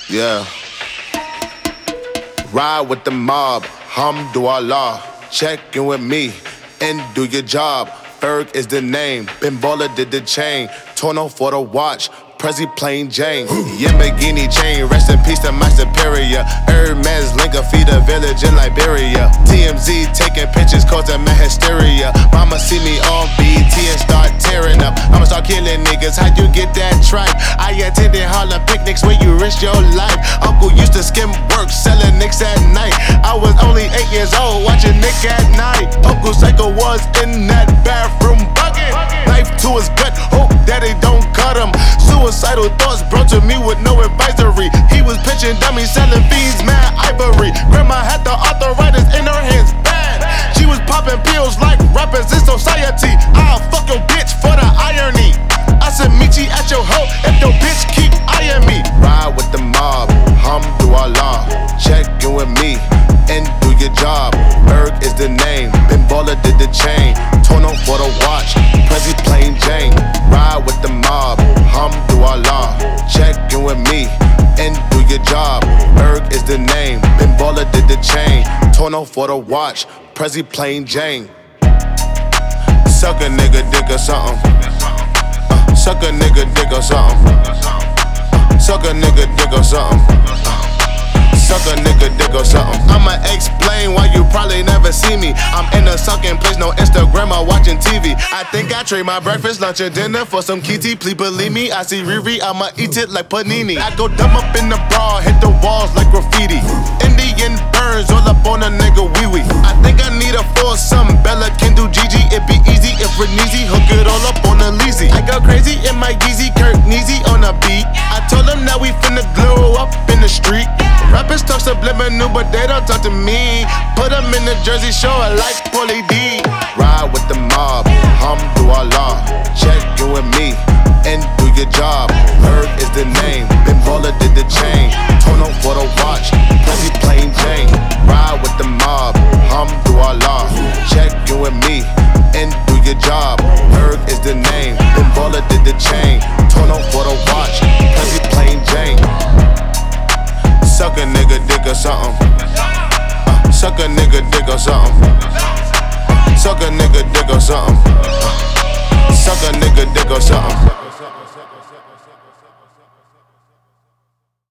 Yeah. Ride with the mob, Hamdulillah. Check in with me and do your job. Ferg is the name, Ben Baller did the chain. Torno for the watch, Prezi plain Jane. Yamagini chain, rest in peace to my superior. Hermes Linka feed a village in Liberia. TMZ taking pictures causing my hysteria. Mama see me on BET and start tearing up. I'ma start killing niggas, how you get that tripe? I attended Harlem picnics where you risk your life. Uncle used to skim work, selling nicks at night. I was only 8 years old, watching Nick at night. Uncle Psycho was in that bathroom bucket. Knife to his gut, hope that they don't cut him. Suicidal thoughts brought to me with no advisory. He was pitching dummies, selling fiends, mad ivory. Grandma had the arthritis in her hands, bad. She was popping pills like rappers in society. I'll fuck your bitch for the irony. I said meet you at your hoe if your bitch keep eyeing me. Ride with the mob, Hamdulillah. Check in with me and do your job. Ferg is the name, Ben Baller did the chain. Torno for the watch, Prezi plain Jane. Ride with the mob, Hamdulillah. Check in with me and do your job. Ferg is the name, Ben Baller did the chain. Torno for the watch, Prezi plain Jane. Suck a nigga dick or something. Suck a nigga dick or something. Suck a nigga dick or something. Suck a nigga dick or something. I'ma explain why you probably never see me. I'm in a sucking place, no Instagram or watching TV. I think I trade my breakfast, lunch, and dinner for some kitty. Please believe me, I see Riri, I'ma eat it like panini. I go dumb up in the bra, hit the walls like graffiti. Indian burns all up on a nigga wee-wee. I think I need a foursome, Bella can do Gigi. It be easy if Reneezy hook it all up on a Leezy. I go crazy in my Yeezy, Kirk Neezy on a beat. I told them that we finna glow up in the street. Rappers talk subliminal, but they don't talk to me. Put them in the Jersey Shore like Pauly D. Ride with the mob, Hamdulillah. Check in with me and do your job. Ferg is the name, Ben Baller did the chain. Torno for the watch, Prezi plain Jane. Ride with the mob, Hamdulillah. Check in with me and do your job. Ferg is the name, Ben Baller did the chain. Torno for the watch, Prezi plain Jane. Suck a nigga dick or something. Suck a nigga dick or something. Suck a nigga dick or something. Suck a nigga dick or something.